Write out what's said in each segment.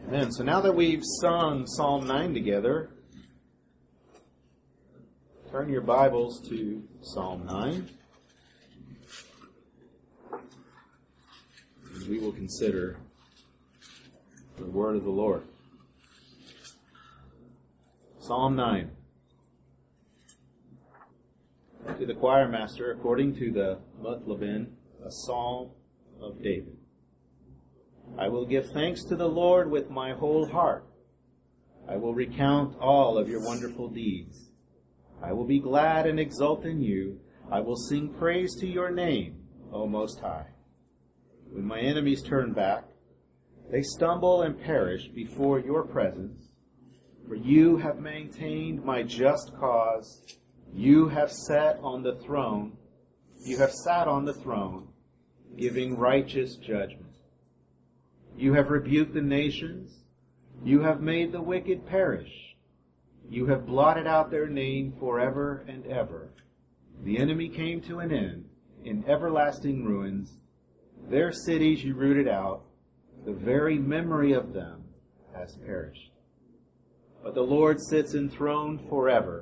Amen. So now that we've sung Psalm 9 together, turn your Bibles to Psalm 9. And we will consider the word of the Lord. Psalm 9. To the choir master, according to the Mutlabin, a psalm of David. I will give thanks to the Lord with my whole heart. I will recount all of your wonderful deeds. I will be glad and exult in you. I will sing praise to your name, O Most High. When my enemies turn back, they stumble and perish before your presence. For you have maintained my just cause. You have sat on the throne. You have sat on the throne, giving righteous judgment. You have rebuked the nations. You have made the wicked perish. You have blotted out their name forever and ever. The enemy came to an end in everlasting ruins. Their cities you rooted out. The very memory of them has perished. But the Lord sits enthroned forever.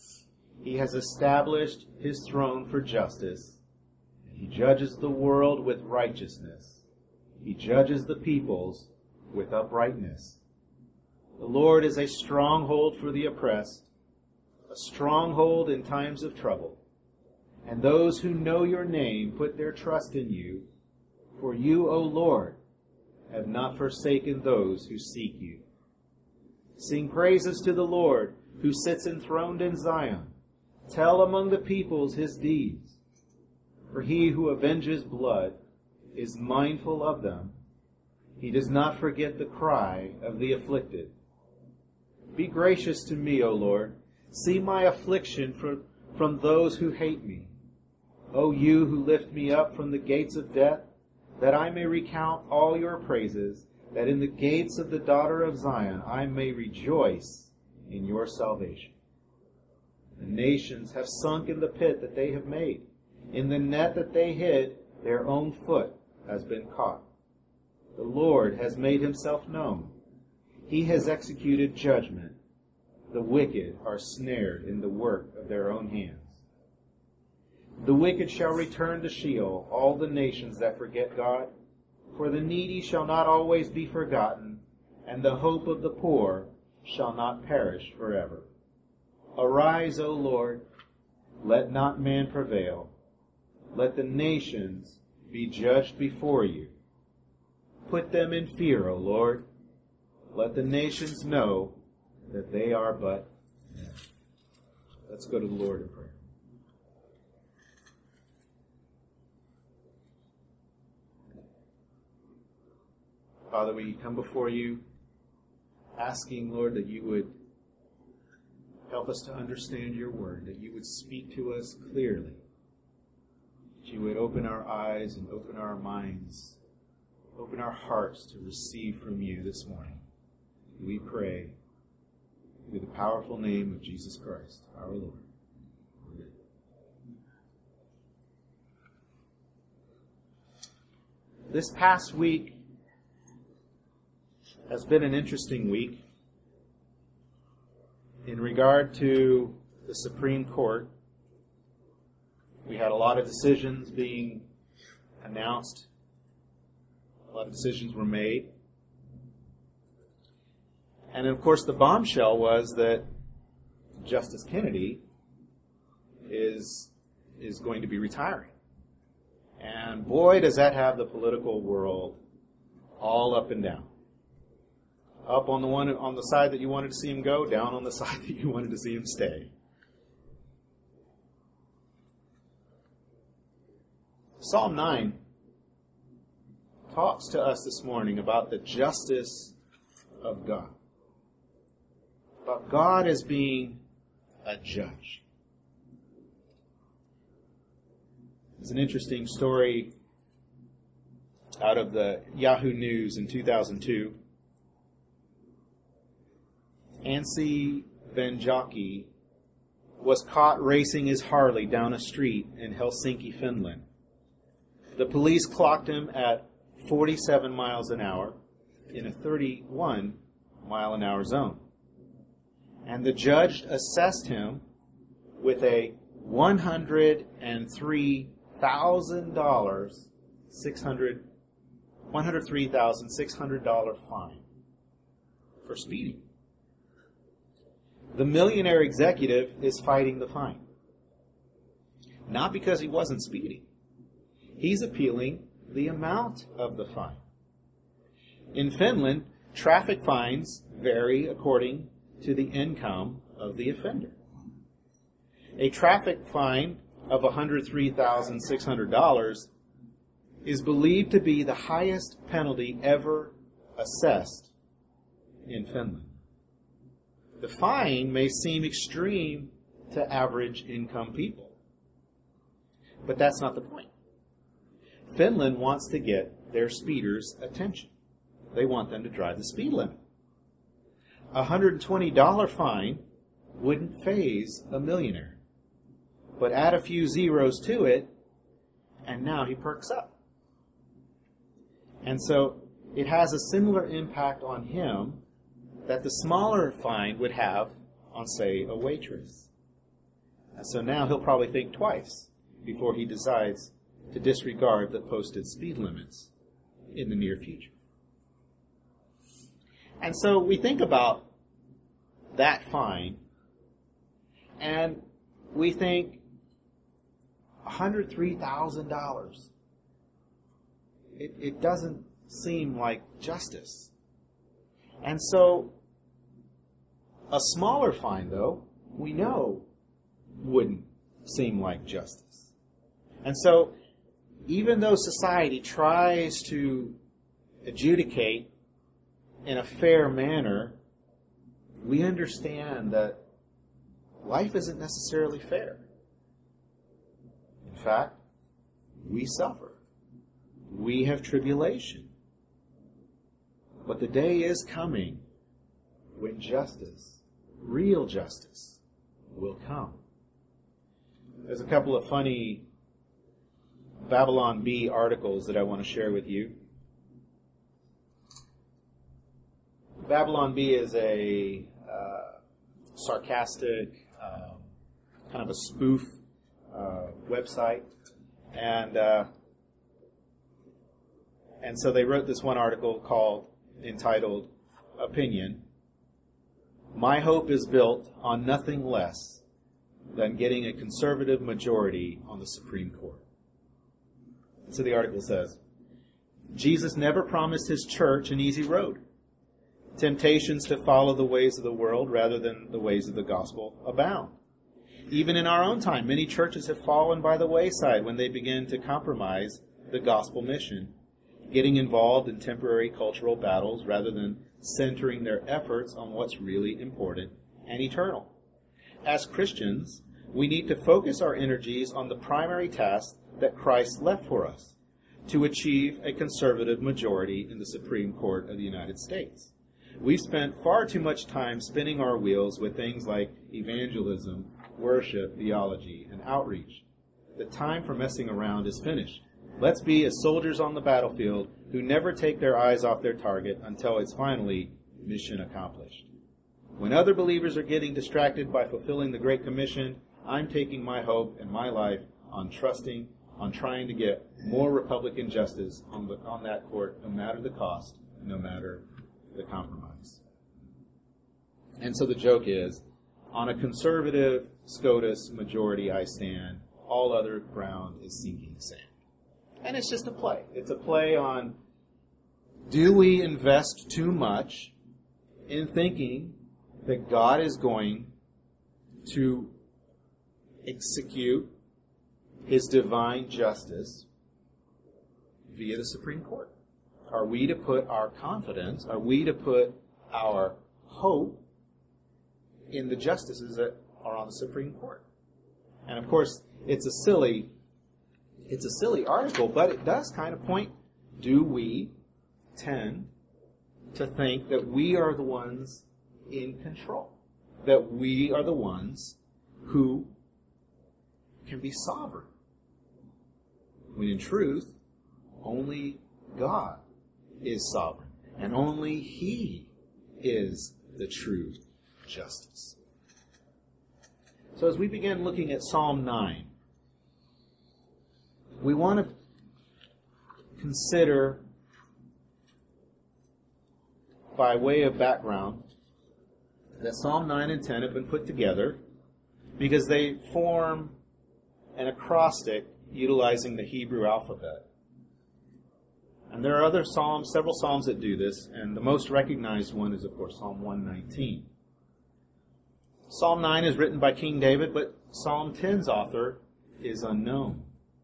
He has established his throne for justice. He judges the world with righteousness. He judges the peoples with uprightness. The Lord is a stronghold for the oppressed, a stronghold in times of trouble. And those who know your name put their trust in you. For you, O Lord, have not forsaken those who seek you. Sing praises to the Lord, who sits enthroned in Zion. Tell among the peoples his deeds. For he who avenges blood is mindful of them. He does not forget the cry of the afflicted. Be gracious to me, O Lord. See my affliction from those who hate me. O you who lift me up from the gates of death, that I may recount all your praises, that in the gates of the daughter of Zion I may rejoice in your salvation. The nations have sunk in the pit that they have made. In the net that they hid, their own foot has been caught. The Lord has made himself known. He has executed judgment. The wicked are snared in the work of their own hands. The wicked shall return to Sheol, all the nations that forget God. For the needy shall not always be forgotten, and the hope of the poor shall not perish forever. Arise, O Lord, let not man prevail. Let the nations be judged before you. Put them in fear, O Lord. Let the nations know that they are but men. Let's go to the Lord in prayer. Father, we come before you asking, Lord, that you would help us to understand your word, that you would speak to us clearly, that you would open our eyes and open our minds, open our hearts to receive from you this morning. We pray through the powerful name of Jesus Christ, our Lord. Amen. This past week has been an interesting week in regard to the Supreme Court. We had a lot of decisions being announced. A lot of decisions were made. And of course the bombshell was that Justice Kennedy is going to be retiring. And boy, does that have the political world all up and down. Up on the side that you wanted to see him go, down on the side that you wanted to see him stay. Psalm 9 talks to us this morning about the justice of God. About God as being a judge. There's an interesting story out of the Yahoo News in 2002. Anssi Vanjoki was caught racing his Harley down a street in Helsinki, Finland. The police clocked him at 47 miles an hour. in a 31-mile-an-hour zone. And the judge assessed him with a $103,600 fine for speeding. The millionaire executive is fighting the fine. Not because he wasn't speeding. He's appealing the amount of the fine. In Finland, traffic fines vary according to the income of the offender. A traffic fine of $103,600 is believed to be the highest penalty ever assessed in Finland. The fine may seem extreme to average income people, but that's not the point. Finland wants to get their speeders' attention. They want them to drive the speed limit. A $120 fine wouldn't faze a millionaire. But add a few zeros to it, and now he perks up. And so it has a similar impact on him that the smaller fine would have on, say, a waitress. And so now he'll probably think twice before he decides to disregard the posted speed limits in the near future. And so we think about that fine, and we think $103,000. It doesn't seem like justice. And so a smaller fine, though, we know wouldn't seem like justice. And so even though society tries to adjudicate in a fair manner, we understand that life isn't necessarily fair. In fact, we suffer. We have tribulation. But the day is coming when justice, real justice, will come. There's a couple of funny Babylon Bee articles that I want to share with you. Babylon Bee is a sarcastic, kind of a spoof website, and so they wrote this one article entitled "Opinion." My hope is built on nothing less than getting a conservative majority on the Supreme Court. So the article says, Jesus never promised his church an easy road. Temptations to follow the ways of the world rather than the ways of the gospel abound. Even in our own time, many churches have fallen by the wayside when they begin to compromise the gospel mission, getting involved in temporary cultural battles rather than centering their efforts on what's really important and eternal. As Christians, we need to focus our energies on the primary task that Christ left for us, to achieve a conservative majority in the Supreme Court of the United States. We've spent far too much time spinning our wheels with things like evangelism, worship, theology, and outreach. The time for messing around is finished. Let's be as soldiers on the battlefield who never take their eyes off their target until it's finally mission accomplished. When other believers are getting distracted by fulfilling the Great Commission, I'm taking my hope and my life on trusting, on trying to get more Republican justice on that court, no matter the cost, no matter the compromise. And so the joke is, on a conservative SCOTUS majority I stand, all other ground is sinking sand. And it's just a play. It's a play on, do we invest too much in thinking that God is going to execute his divine justice via the Supreme Court? Are we to put our confidence, are we to put our hope in the justices that are on the Supreme Court? And of course, it's a silly article, but it does kind of point, do we tend to think that we are the ones in control? That we are the ones who can be sovereign? When in truth, only God is sovereign. and only He is the true justice. So as we begin looking at Psalm 9, we want to consider, by way of background, that Psalm 9 and 10 have been put together because they form an acrostic utilizing the Hebrew alphabet. And there are other psalms, several psalms that do this, and the most recognized one is, of course, Psalm 119. Psalm 9 is written by King David, but Psalm 10's author is unknown.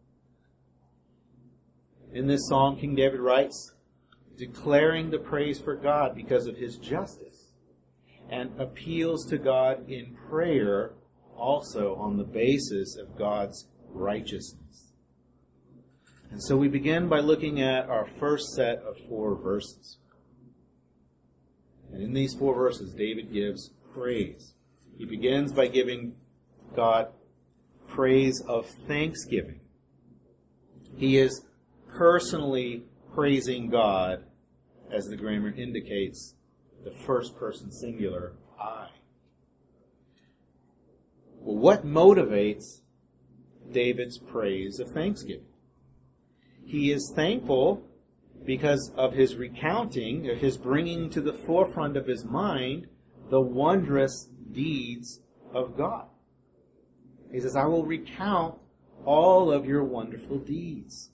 In this psalm, King David writes, declaring the praise for God because of His justice, and appeals to God in prayer also on the basis of God's righteousness. And so we begin by looking at our first set of 4 verses. And in these 4 verses, David gives praise. He begins by giving God praise of thanksgiving. He is personally praising God, as the grammar indicates, the first person singular, I. Well, what motivates David's praise of thanksgiving? He is thankful because of his recounting, or his bringing to the forefront of his mind, the wondrous deeds of God. He says, I will recount all of your wonderful deeds.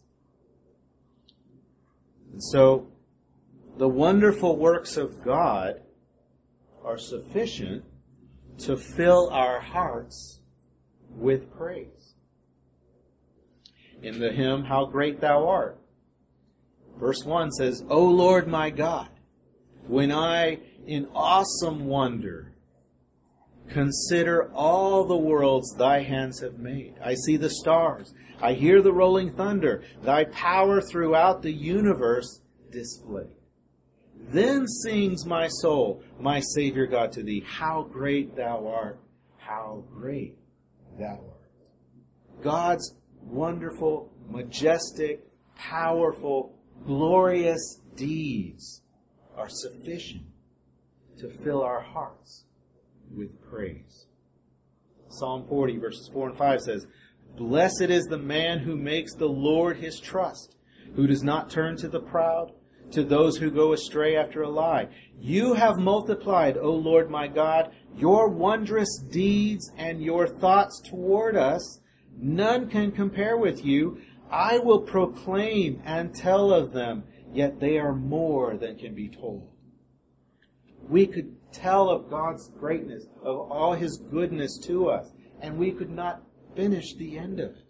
And so, the wonderful works of God are sufficient to fill our hearts with praise. In the hymn, How Great Thou Art, verse 1 says, O Lord my God, when I in awesome wonder consider all the worlds thy hands have made. I see the stars. I hear the rolling thunder. Thy power throughout the universe displayed. Then sings my soul, my Savior God, to thee, how great thou art, how great thou art. God's wonderful, majestic, powerful, glorious deeds are sufficient to fill our hearts with praise. Psalm 40 verses 4 and 5 says, Blessed is the man who makes the Lord his trust, who does not turn to the proud, to those who go astray after a lie. You have multiplied, O Lord my God, your wondrous deeds and your thoughts toward us. None can compare with you. I will proclaim and tell of them, yet they are more than can be told. We could tell of God's greatness, of all His goodness to us, and we could not finish the end of it.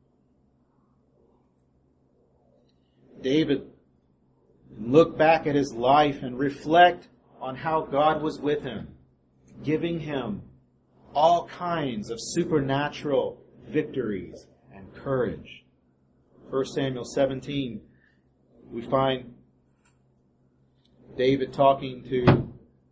David looked back at his life and reflect on how God was with him, giving him all kinds of supernatural victories and courage. 1 Samuel 17, we find David talking to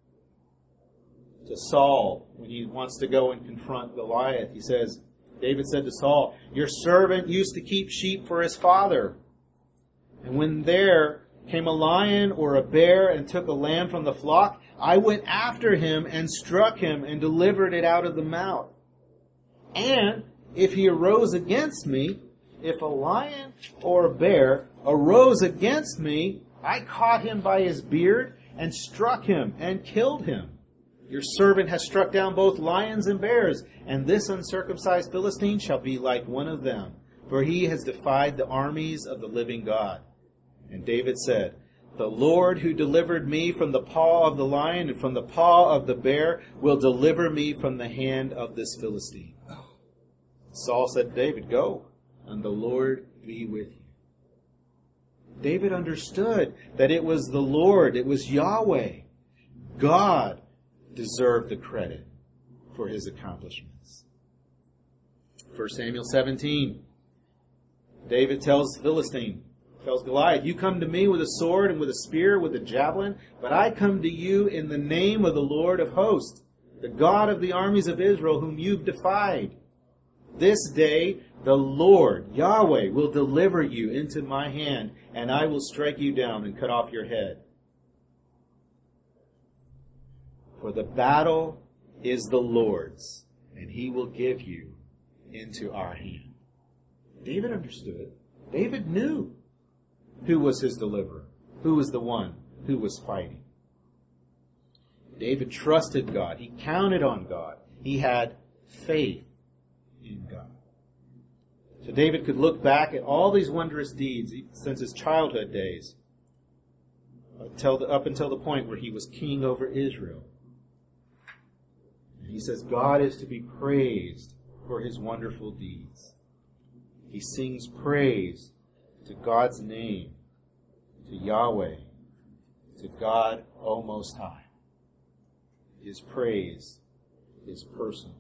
Saul when he wants to go and confront Goliath. He says, David said to Saul, Your servant used to keep sheep for his father. And when there came a lion or a bear and took a lamb from the flock, I went after him and struck him and delivered it out of the mouth. And if he arose against me, if a lion or a bear arose against me, I caught him by his beard and struck him and killed him. Your servant has struck down both lions and bears, and this uncircumcised Philistine shall be like one of them, for he has defied the armies of the living God. And David said, The Lord who delivered me from the paw of the lion and from the paw of the bear will deliver me from the hand of this Philistine. Saul said to David, Go, and the Lord be with you. David understood that it was the Lord, it was Yahweh. God deserved the credit for his accomplishments. 1 Samuel 17, David tells Goliath, You come to me with a sword and with a spear, with a javelin, but I come to you in the name of the Lord of hosts, the God of the armies of Israel, whom you've defied. This day the Lord, Yahweh, will deliver you into my hand, and I will strike you down and cut off your head. For the battle is the Lord's, and He will give you into our hand. David understood. David knew who was his deliverer, who was the one who was fighting. David trusted God. He counted on God. He had faith in God. So David could look back at all these wondrous deeds since his childhood days, up until the point where he was king over Israel. And he says God is to be praised for His wonderful deeds. He sings praise to God's name, to Yahweh, to God, O Most High. His praise is personal.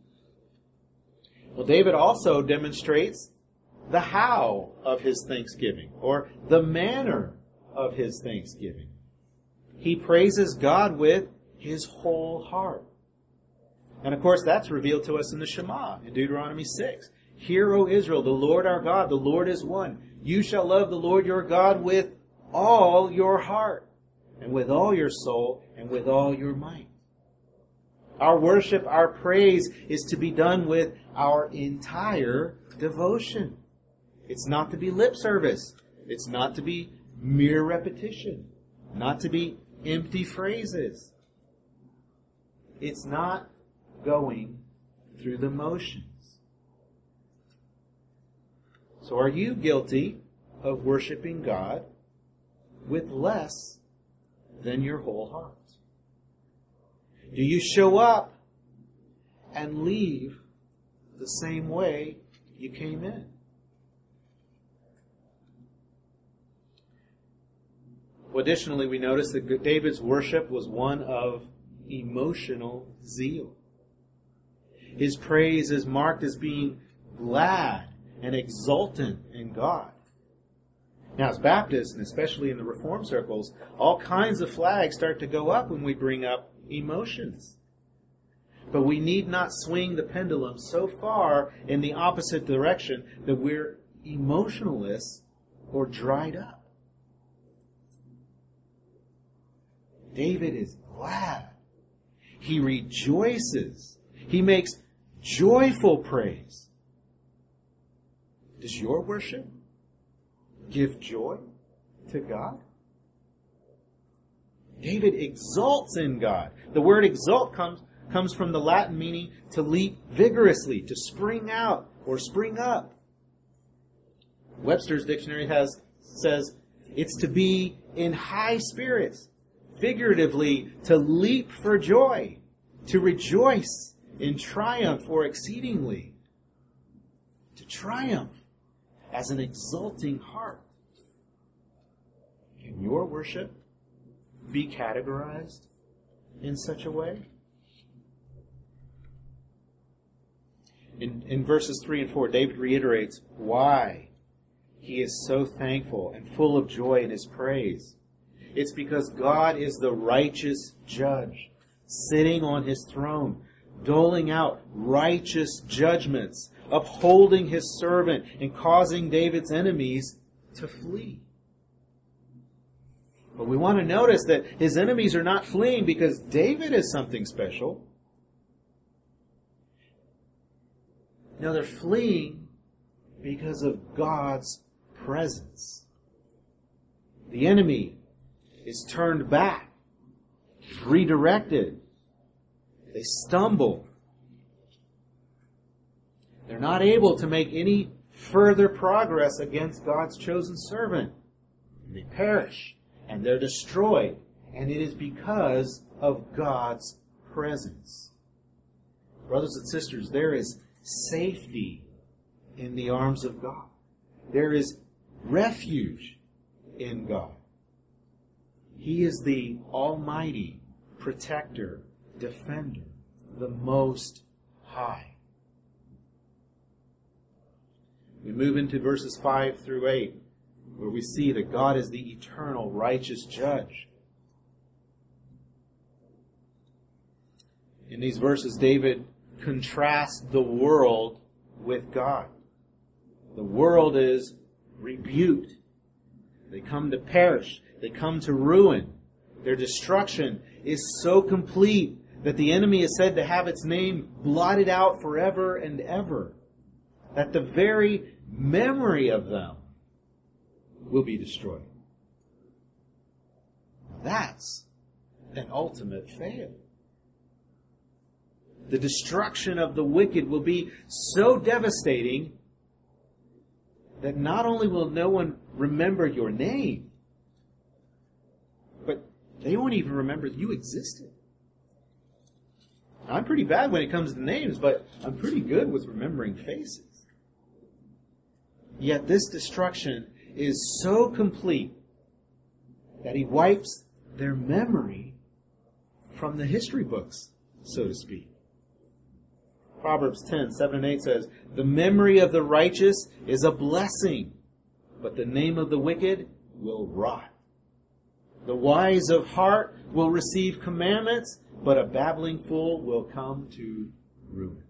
Well, David also demonstrates the how of his thanksgiving, or the manner of his thanksgiving. He praises God with his whole heart. And of course, that's revealed to us in the Shema, in Deuteronomy 6. Hear, O Israel, the Lord our God, the Lord is one. You shall love the Lord your God with all your heart, and with all your soul, and with all your might. Our worship, our praise is to be done with our entire devotion. It's not to be lip service. It's not to be mere repetition. Not to be empty phrases. It's not going through the motions. So are you guilty of worshiping God with less than your whole heart? Do you show up and leave the same way you came in? Well, additionally, we notice that David's worship was one of emotional zeal. His praise is marked as being glad and exultant in God. Now, as Baptists, and especially in the Reformed circles, all kinds of flags start to go up when we bring up emotions. But we need not swing the pendulum so far in the opposite direction that we're emotionless or dried up. David is glad. He rejoices. He makes joyful praise. Does your worship give joy to God? David exults in God. The word exult comes from the Latin meaning to leap vigorously, to spring out or spring up. Webster's dictionary says it's to be in high spirits, figuratively to leap for joy, to rejoice in triumph or exceedingly, to triumph as an exulting heart. Can your worship be categorized in such a way? In verses 3 and 4, David reiterates why he is so thankful and full of joy in his praise. It's because God is the righteous judge, sitting on his throne, doling out righteous judgments, upholding his servant, and causing David's enemies to flee. But we want to notice that his enemies are not fleeing because David is something special. No, they're fleeing because of God's presence. The enemy is turned back, redirected. They stumble. They're not able to make any further progress against God's chosen servant. They perish and they're destroyed. And it is because of God's presence. Brothers and sisters, there is safety in the arms of God. There is refuge in God. He is the Almighty Protector, Defender, the Most High. We move into verses 5 through 8, where we see that God is the eternal, righteous judge. In these verses, David contrasts the world with God. The world is rebuked. They come to perish. They come to ruin. Their destruction is so complete that the enemy is said to have its name blotted out forever and ever. That the very memory of them will be destroyed. That's an ultimate fail. The destruction of the wicked will be so devastating that not only will no one remember your name, but they won't even remember you existed. I'm pretty bad when it comes to names, but I'm pretty good with remembering faces. Yet this destruction is so complete that he wipes their memory from the history books, so to speak. Proverbs 10:7-8 says, "The memory of the righteous is a blessing, but the name of the wicked will rot. The wise of heart will receive commandments, but a babbling fool will come to ruin."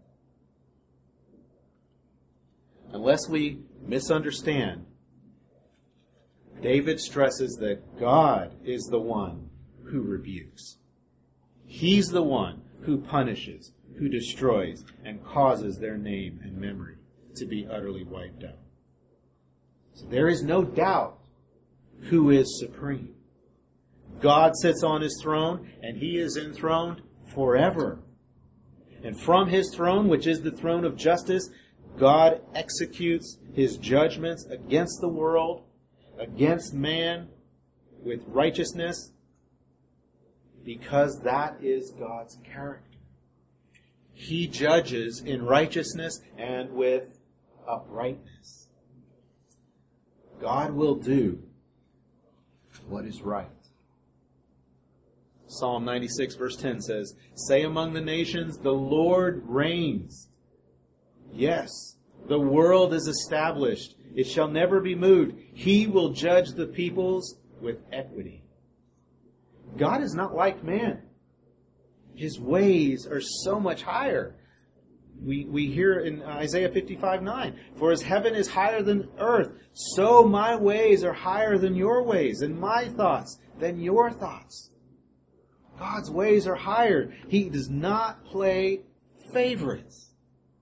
Unless we misunderstand, David stresses that God is the one who rebukes. He's the one who punishes, who destroys, and causes their name and memory to be utterly wiped out. So there is no doubt who is supreme. God sits on his throne, and he is enthroned forever. And from his throne, which is the throne of justice, God executes his judgments against the world, against man, with righteousness, because that is God's character. He judges in righteousness and with uprightness. God will do what is right. Psalm 96 verse 10 says, "Say among the nations, the Lord reigns. Yes, the world is established. It shall never be moved. He will judge the peoples with equity." God is not like man. His ways are so much higher. We hear in Isaiah 55:9, "For as heaven is higher than earth, so my ways are higher than your ways, and my thoughts than your thoughts." God's ways are higher. He does not play favorites.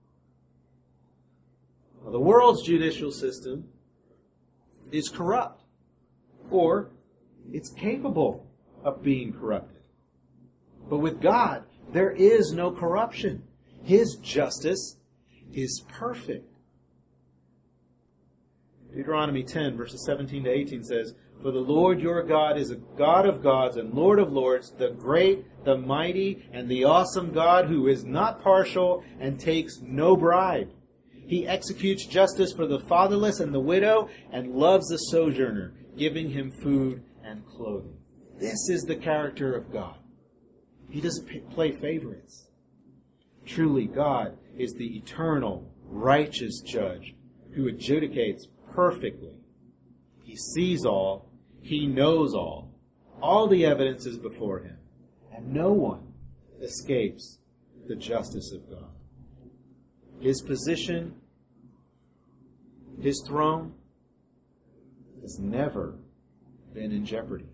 Well, the world's judicial system is corrupt, or it's capable of being corrupted. But with God, there is no corruption. His justice is perfect. Deuteronomy 10, verses 17-18 says, "For the Lord your God is a God of gods and Lord of lords, the great, the mighty, and the awesome God who is not partial and takes no bribe. He executes justice for the fatherless and the widow and loves the sojourner, giving him food and clothing." This is the character of God. He doesn't play favorites. Truly, God is the eternal, righteous judge who adjudicates perfectly. He sees all. He knows all. All the evidence is before him. And no one escapes the justice of God. His position, his throne, has never been in jeopardy.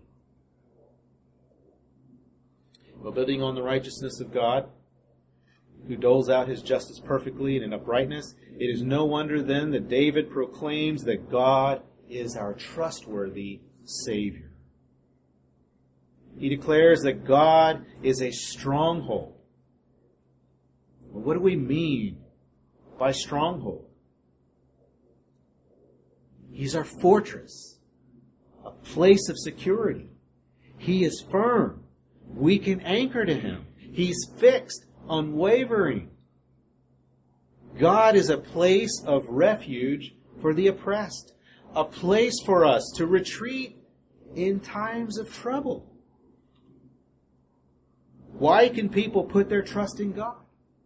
Well, building on the righteousness of God, who doles out his justice perfectly and in uprightness, it is no wonder then that David proclaims that God is our trustworthy Savior. He declares that God is a stronghold. Well, what do we mean by stronghold? He's our fortress, a place of security. He is firm. We can anchor to him. He's fixed, unwavering. God is a place of refuge for the oppressed, a place for us to retreat in times of trouble. Why can people put their trust in God?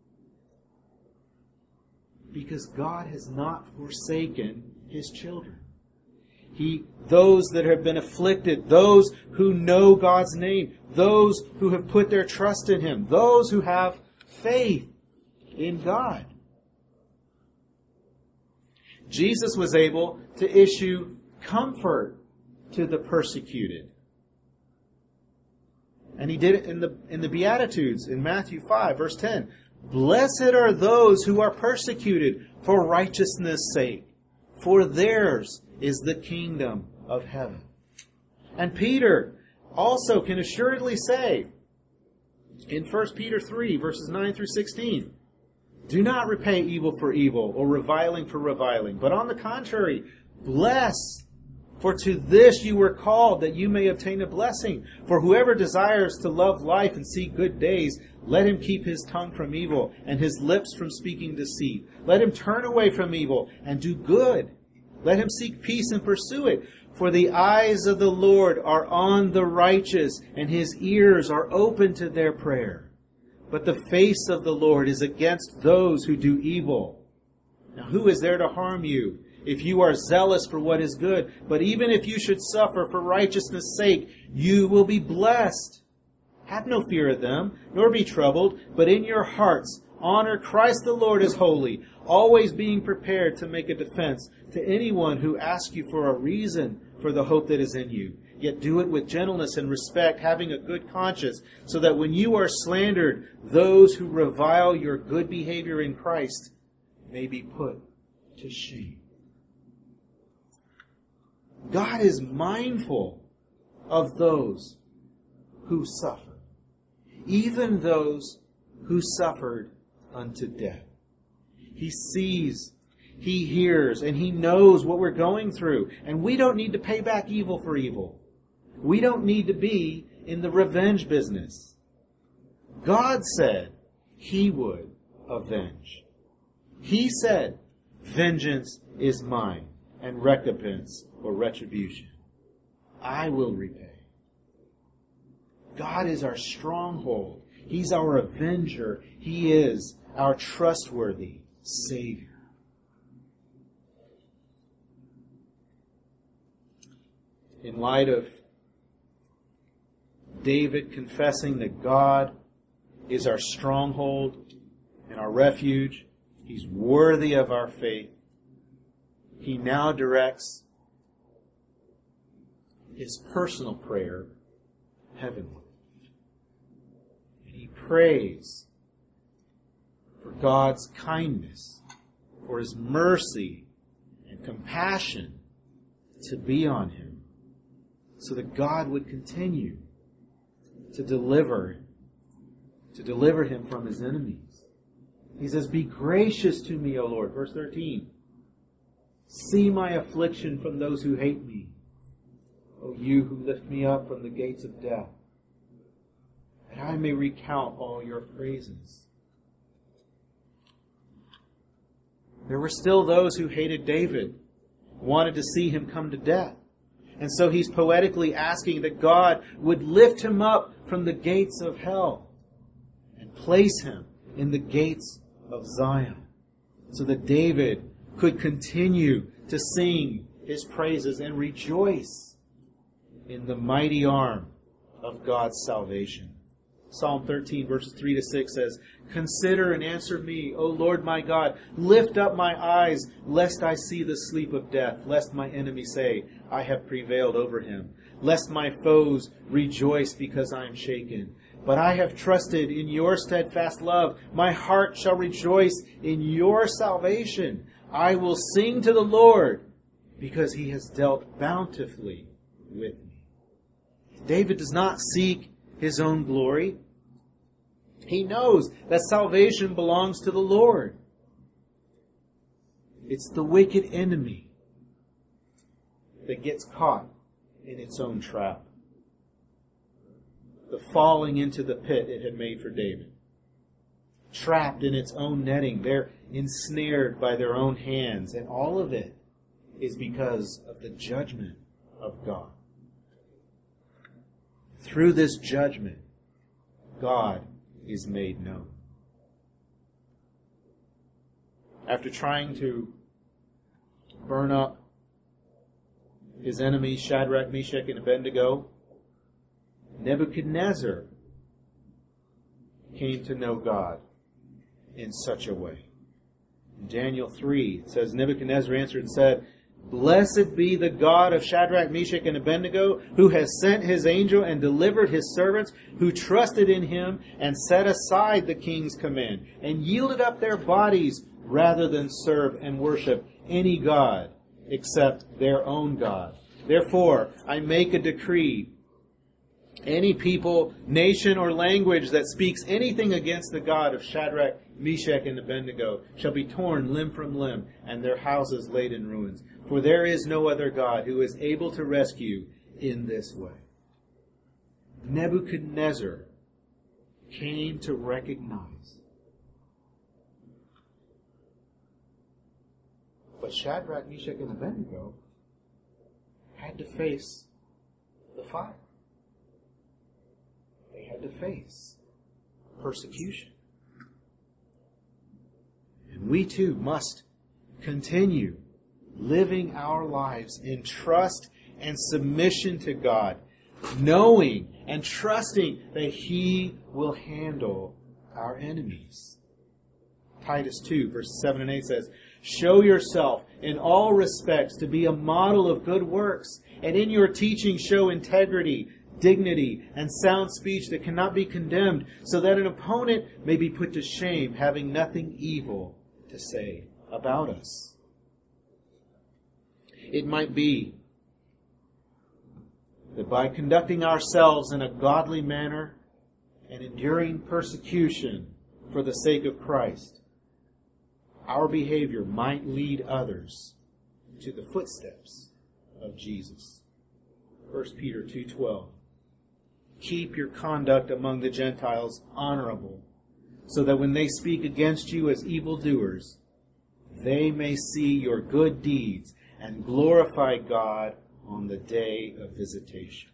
Because God has not forsaken his children. Those that have been afflicted, those who know God's name, those who have put their trust in him, those who have faith in God. Jesus was able to issue comfort to the persecuted. And he did it in the Beatitudes in Matthew 5, verse 10. Blessed are those who are persecuted for righteousness' sake, for theirs is the kingdom of heaven. And Peter also can assuredly say in 1 Peter 3, verses 9 through 16, do not repay evil for evil or reviling for reviling, but on the contrary, bless. For to this you were called, that you may obtain a blessing. For whoever desires to love life and see good days, let him keep his tongue from evil and his lips from speaking deceit. Let him turn away from evil and do good. Let him seek peace and pursue it. For the eyes of the Lord are on the righteous, and his ears are open to their prayer. But the face of the Lord is against those who do evil. Now who is there to harm you, if you are zealous for what is good? But even if you should suffer for righteousness' sake, you will be blessed. Have no fear of them, nor be troubled, but in your hearts honor Christ the Lord as holy, always being prepared to make a defense to anyone who asks you for a reason for the hope that is in you. Yet do it with gentleness and respect, having a good conscience, so that when you are slandered, those who revile your good behavior in Christ may be put to shame. God is mindful of those who suffer, even those who suffered unto death. He sees, He hears, and He knows what we're going through. And we don't need to pay back evil for evil. We don't need to be in the revenge business. God said He would avenge. He said, vengeance is mine, and recompense or retribution I will repay. God is our stronghold. He's our avenger. He is our trustworthy Savior. In light of David confessing that God is our stronghold and our refuge, He's worthy of our faith, he now directs his personal prayer heavenward. And he prays for God's kindness, for His mercy and compassion to be on him, so that God would continue to deliver him from his enemies. He says, be gracious to me, O Lord. Verse 13. See my affliction from those who hate me, O you who lift me up from the gates of death, that I may recount all your praises. There were still those who hated David, wanted to see him come to death. And so he's poetically asking that God would lift him up from the gates of hell and place him in the gates of Zion, so that David could continue to sing his praises and rejoice in the mighty arm of God's salvation. Psalm 13, verses 3 to 6 says, consider and answer me, O Lord my God. Lift up my eyes, lest I see the sleep of death, lest my enemy say, I have prevailed over him, lest my foes rejoice because I am shaken. But I have trusted in your steadfast love. My heart shall rejoice in your salvation. I will sing to the Lord, because He has dealt bountifully with me. David does not seek his own glory. He knows that salvation belongs to the Lord. It's the wicked enemy that gets caught in its own trap. The falling into the pit it had made for David. Trapped in its own netting. They're ensnared by their own hands. And all of it is because of the judgment of God. Through this judgment, God is made known. After trying to burn up his enemies, Shadrach, Meshach, and Abednego, Nebuchadnezzar came to know God in such a way. In Daniel 3, it says, Nebuchadnezzar answered and said, Blessed be the God of Shadrach, Meshach, and Abednego, who has sent his angel and delivered his servants who trusted in him and set aside the king's command and yielded up their bodies rather than serve and worship any god except their own God. Therefore, I make a decree. Any people, nation, or language that speaks anything against the God of Shadrach, Meshach, and Abednego shall be torn limb from limb, and their houses laid in ruins. For there is no other God who is able to rescue in this way. Nebuchadnezzar came to recognize. But Shadrach, Meshach, and Abednego had to face the fire. They had to face persecution. And we too must continue living our lives in trust and submission to God, knowing and trusting that He will handle our enemies. Titus 2, verses 7 and 8 says, "Show yourself in all respects to be a model of good works, and in your teaching show integrity, dignity, and sound speech that cannot be condemned, so that an opponent may be put to shame, having nothing evil to say about us." It might be that by conducting ourselves in a godly manner and enduring persecution for the sake of Christ, our behavior might lead others to the footsteps of Jesus. 1 Peter 2:12. "Keep your conduct among the Gentiles honorable, so that when they speak against you as evildoers, they may see your good deeds and glorify God on the day of visitation."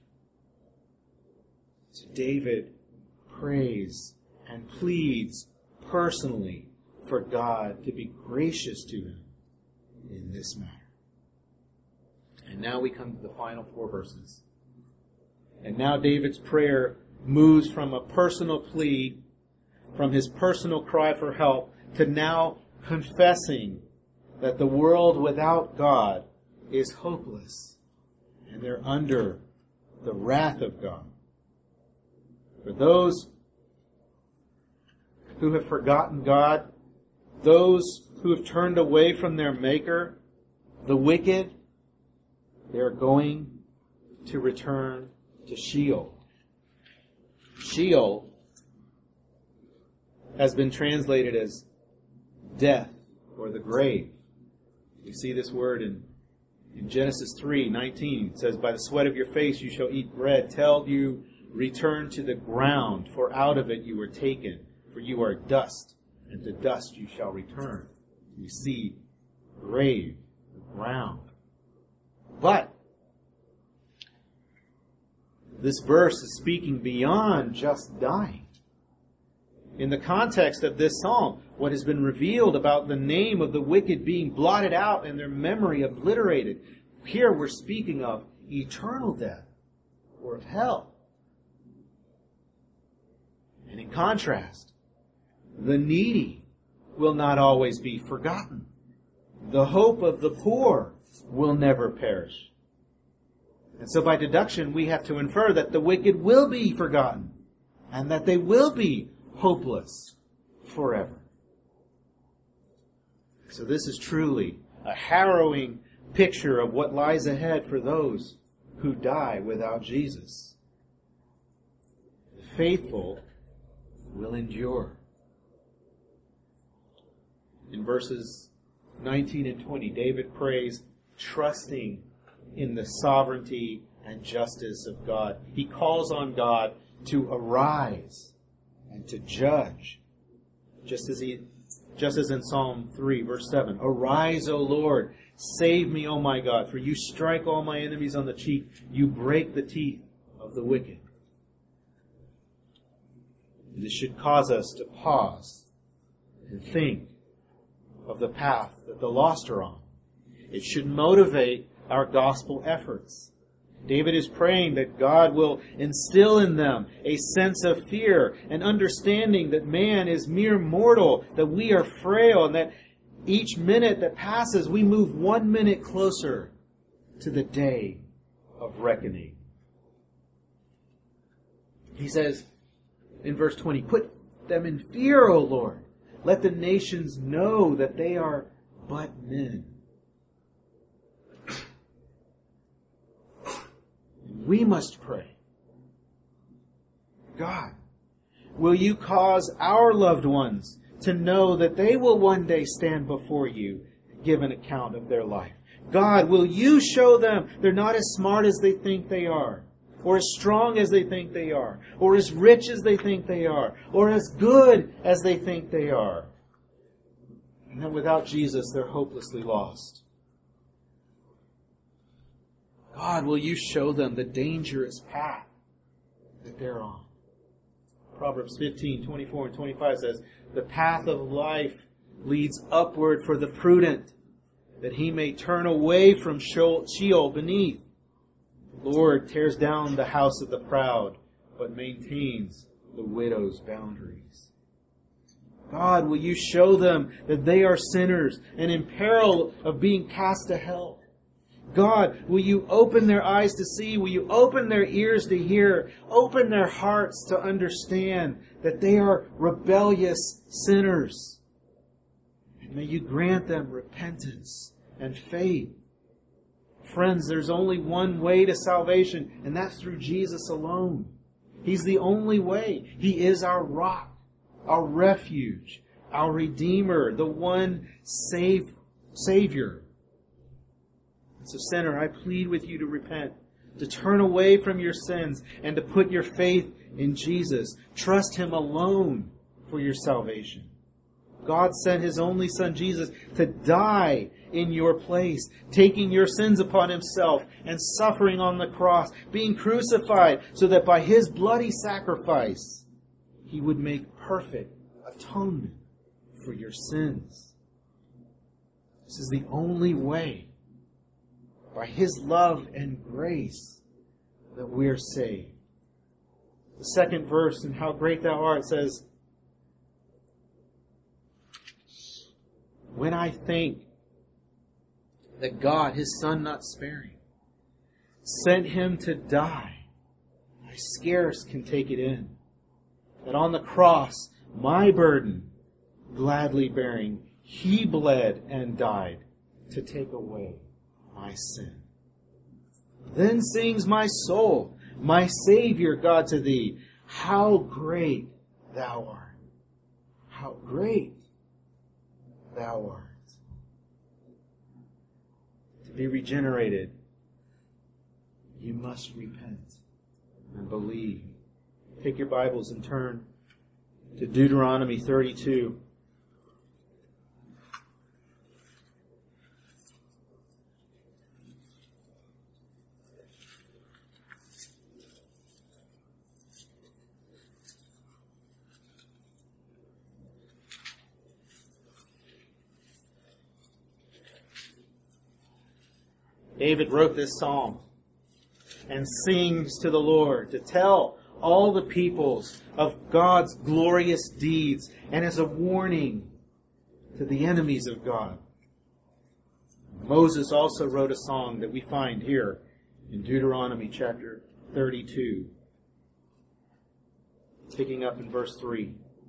So David prays and pleads personally for God to be gracious to him in this matter. And now we come to the final 4 verses. And now David's prayer moves from a personal plea, from his personal cry for help, to now confessing that the world without God is hopeless and they're under the wrath of God. For those who have forgotten God, those who have turned away from their Maker, the wicked, they are going to return to Sheol. Sheol has been translated as death or the grave. We see this word in Genesis 3:19. It says, "By the sweat of your face you shall eat bread, till you return to the ground, for out of it you were taken, for you are dust, and to dust you shall return." We see grave, the ground. But this verse is speaking beyond just dying. In the context of this psalm, what has been revealed about the name of the wicked being blotted out and their memory obliterated, here we're speaking of eternal death or of hell. And in contrast, the needy will not always be forgotten. The hope of the poor will never perish. And so by deduction, we have to infer that the wicked will be forgotten and that they will be hopeless forever. So this is truly a harrowing picture of what lies ahead for those who die without Jesus. The faithful will endure. In verses 19 and 20, David prays, trusting in the sovereignty and justice of God. He calls on God to arise and to judge. Just as in Psalm 3, verse 7, "Arise, O Lord, save me, O my God, for you strike all my enemies on the cheek, you break the teeth of the wicked." And this should cause us to pause and think of the path that the lost are on. It should motivate our gospel efforts. David is praying that God will instill in them a sense of fear and understanding that man is mere mortal, that we are frail, and that Each minute that passes, we move 1 minute closer to the day of reckoning. He says in verse 20, put them in fear, O Lord. Let the nations know that they are but men. We must pray. God, will you cause our loved ones to know that they will one day stand before you to give an account of their life? God, will you show them they're not as smart as they think they are, or as strong as they think they are, or as rich as they think they are, or as good as they think they are, and that without Jesus they're hopelessly lost? God, will you show them the dangerous path that they're on? Proverbs 15:24 and 25 says, the path of life leads upward for the prudent, that he may turn away from Sheol beneath. The Lord tears down the house of the proud, but maintains the widow's boundaries. God, will you show them that they are sinners and in peril of being cast to hell? God, will you open their eyes to see? Will you open their ears to hear? Open their hearts to understand that they are rebellious sinners. And may you grant them repentance and faith. Friends, there's only one way to salvation, and that's through Jesus alone. He's the only way. He is our rock, our refuge, our Redeemer, the one Savior. So, sinner, I plead with you to repent, to turn away from your sins, and to put your faith in Jesus. Trust Him alone for your salvation. God sent His only Son, Jesus, to die in your place, taking your sins upon Himself and suffering on the cross, being crucified, so that by His bloody sacrifice, He would make perfect atonement for your sins. This is the only way, by His love and grace, that we are saved. The second verse, and how great thou art, says, when I think that God, His Son not sparing, sent Him to die, I scarce can take it in. That on the cross, my burden gladly bearing, He bled and died to take away my sin. Then sings my soul, my Savior God, to Thee, how great Thou art. How great Thou art. To be regenerated, you must repent and believe. Take your Bibles and turn to Deuteronomy 32. David wrote this psalm and sings to the Lord to tell all the peoples of God's glorious deeds, and as a warning to the enemies of God. Moses also wrote a song that we find here in Deuteronomy chapter 32, picking up in verse 3.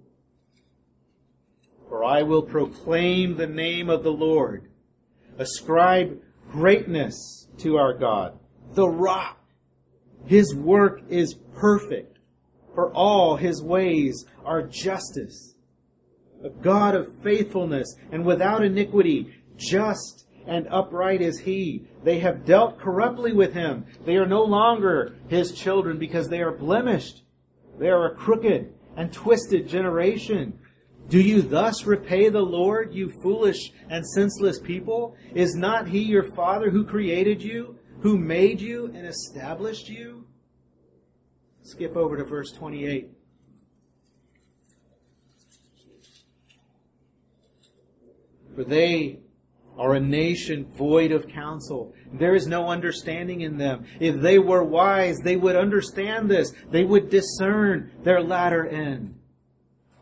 For I will proclaim the name of the Lord, ascribe greatness to our God, the rock. His work is perfect, for all His ways are justice. A God of faithfulness and without iniquity, just and upright is He. They have dealt corruptly with Him. They are no longer His children because they are blemished. They are a crooked and twisted generation. Do you thus repay the Lord, you foolish and senseless people? Is not He your Father who created you, who made you and established you? Skip over to verse 28. For they are a nation void of counsel. There is no understanding in them. If they were wise, they would understand this. They would discern their latter end.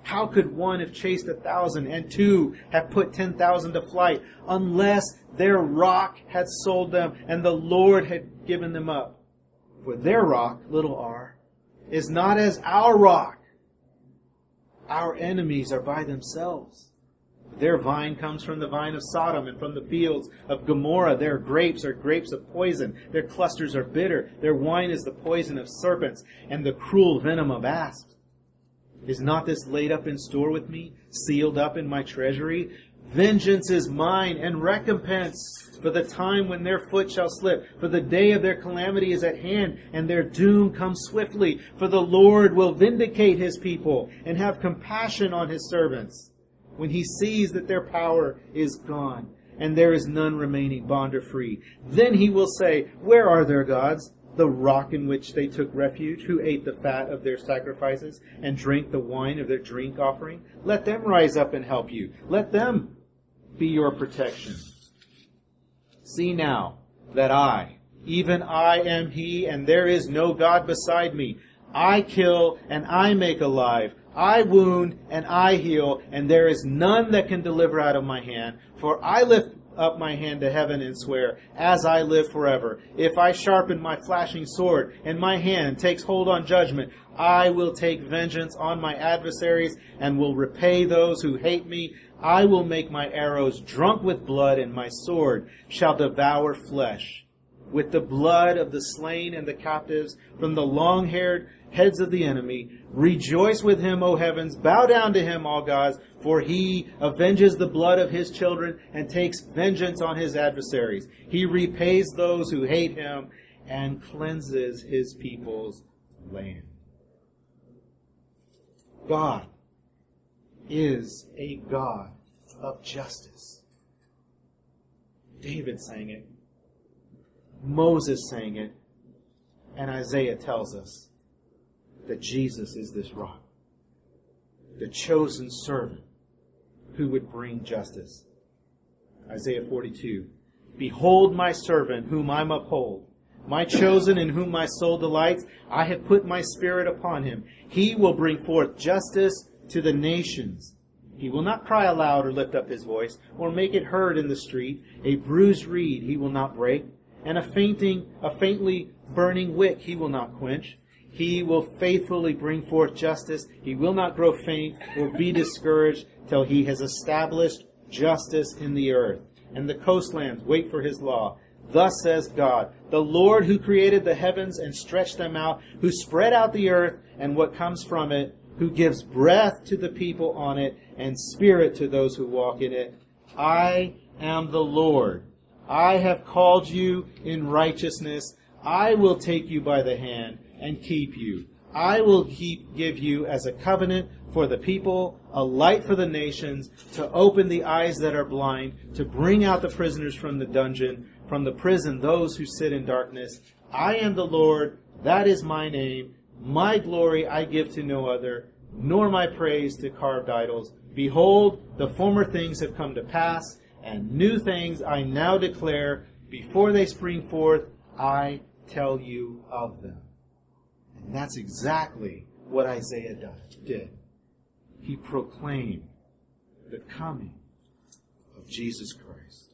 How could one have chased 1,000 and two have put 10,000 to flight unless their rock had sold them and the Lord had given them up? For their rock, little r, is not as our rock. Our enemies are by themselves. Their vine comes from the vine of Sodom and from the fields of Gomorrah. Their grapes are grapes of poison. Their clusters are bitter. Their wine is the poison of serpents and the cruel venom of asps. Is not this laid up in store with me, sealed up in my treasury? Vengeance is mine and recompense for the time when their foot shall slip. For the day of their calamity is at hand and their doom comes swiftly. For the Lord will vindicate His people and have compassion on His servants. When He sees that their power is gone and there is none remaining, bond or free, then He will say, where are their gods? The rock in which they took refuge, who ate the fat of their sacrifices and drank the wine of their drink offering. Let them rise up and help you. Let them be your protection. See now that I, even I am He, and there is no God beside me. I kill and I make alive. I wound and I heal, and there is none that can deliver out of my hand. For I lift up my hand to heaven and swear, as I live forever, if I sharpen my flashing sword and my hand takes hold on judgment, I will take vengeance on my adversaries and will repay those who hate me. I will make my arrows drunk with blood, and my sword shall devour flesh. With the blood of the slain and the captives from the long-haired heads of the enemy, rejoice with Him, O heavens, bow down to Him, all gods, for He avenges the blood of His children and takes vengeance on His adversaries. He repays those who hate Him and cleanses His people's land. God is a God of justice. David sang it. Moses sang it. And Isaiah tells us that Jesus is this rock, the chosen servant who would bring justice. Isaiah 42, behold my servant whom I uphold, my chosen in whom my soul delights. I have put my spirit upon him. He will bring forth justice to the nations. He will not cry aloud or lift up his voice or make it heard in the street. A bruised reed he will not break, and a faintly burning wick he will not quench. He will faithfully bring forth justice. He will not grow faint or be discouraged till He has established justice in the earth. And the coastlands wait for His law. Thus says God, the Lord who created the heavens and stretched them out, who spread out the earth and what comes from it, who gives breath to the people on it and spirit to those who walk in it. I am the Lord. I have called you in righteousness. I will take you by the hand and keep you. I will give you as a covenant for the people, a light for the nations, to open the eyes that are blind, to bring out the prisoners from the dungeon, from the prison those who sit in darkness. I am the Lord, that is my name. My glory I give to no other, nor my praise to carved idols. Behold, the former things have come to pass, and new things I now declare. Before they spring forth, I tell you of them. And that's exactly what Isaiah did. He proclaimed the coming of Jesus Christ.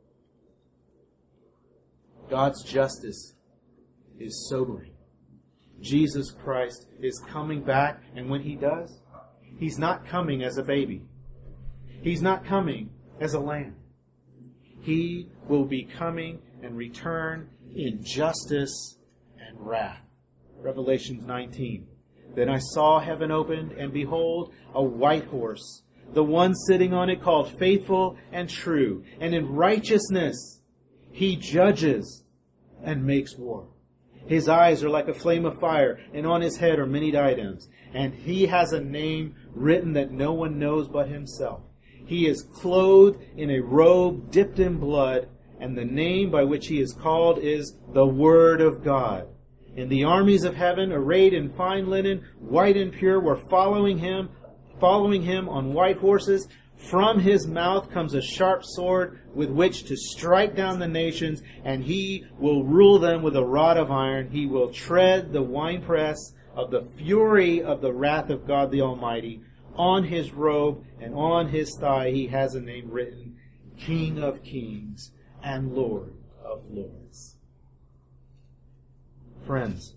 God's justice is sobering. Jesus Christ is coming back, and when He does, He's not coming as a baby. He's not coming as a lamb. He will be coming and return in justice and wrath. Revelation 19. Then I saw heaven opened, and behold, a white horse. The one sitting on it called Faithful and True. And in righteousness He judges and makes war. His eyes are like a flame of fire, and on His head are many diadems. And He has a name written that no one knows but Himself. He is clothed in a robe dipped in blood, and the name by which He is called is the Word of God. And the armies of heaven, arrayed in fine linen, white and pure, were following him on white horses. From His mouth comes a sharp sword with which to strike down the nations, and He will rule them with a rod of iron. He will tread the winepress of the fury of the wrath of God the Almighty. On his robe and on his thigh he has a name written, King of Kings and Lord of Lords. Friends,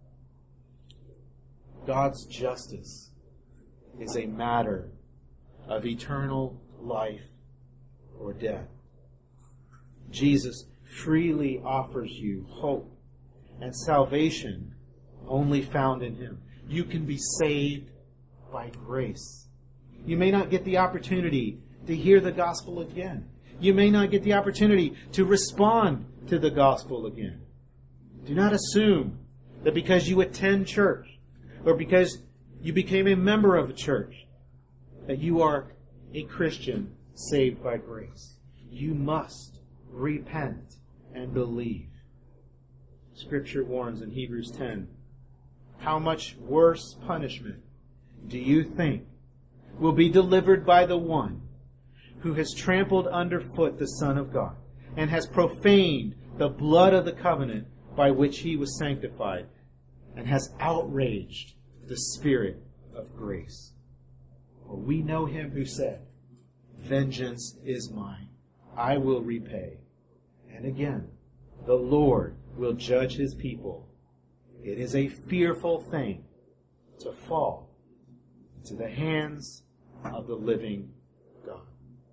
God's justice is a matter of eternal life or death. Jesus freely offers you hope and salvation only found in Him. You can be saved by grace. You may not get the opportunity to hear the gospel again. You may not get the opportunity to respond to the gospel again. Do not assume that because you attend church or because you became a member of a church that you are a Christian saved by grace. You must repent and believe. Scripture warns in Hebrews 10, how much worse punishment do you think will be delivered by the one who has trampled underfoot the Son of God and has profaned the blood of the covenant by which He was sanctified and has outraged the Spirit of grace? For we know Him who said, vengeance is mine, I will repay. And again, the Lord will judge His people. It is a fearful thing to fall into the hands of the living God.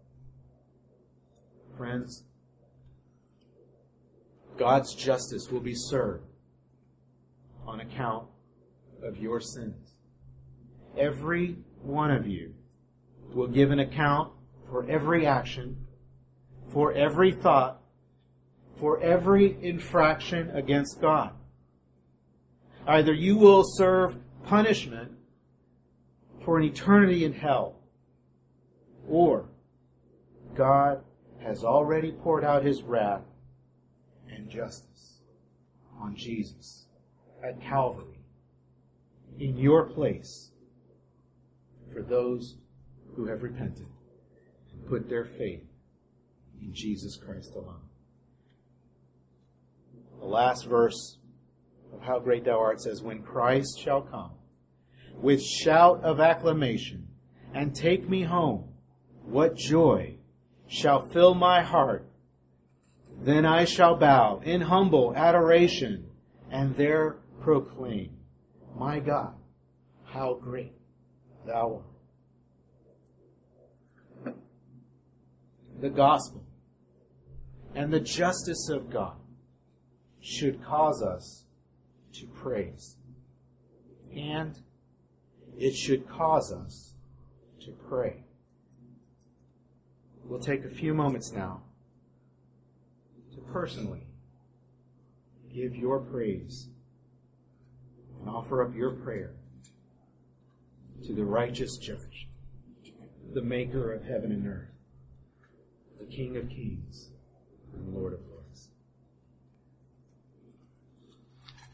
Friends, God's justice will be served on account of your sins. Every one of you will give an account for every action, for every thought, for every infraction against God. Either you will serve punishment for an eternity in hell, or God has already poured out His wrath and justice on Jesus at Calvary in your place for those who have repented and put their faith in Jesus Christ alone. The last verse of How Great Thou Art says, when Christ shall come with shout of acclamation and take me home, what joy shall fill my heart. Then I shall bow in humble adoration and there proclaim, my God, how great Thou art. The gospel and the justice of God should cause us to praise. And it should cause us to pray. We'll take a few moments now to personally give your praise and offer up your prayer to the righteous judge, the maker of heaven and earth, the King of Kings and Lord of Lords.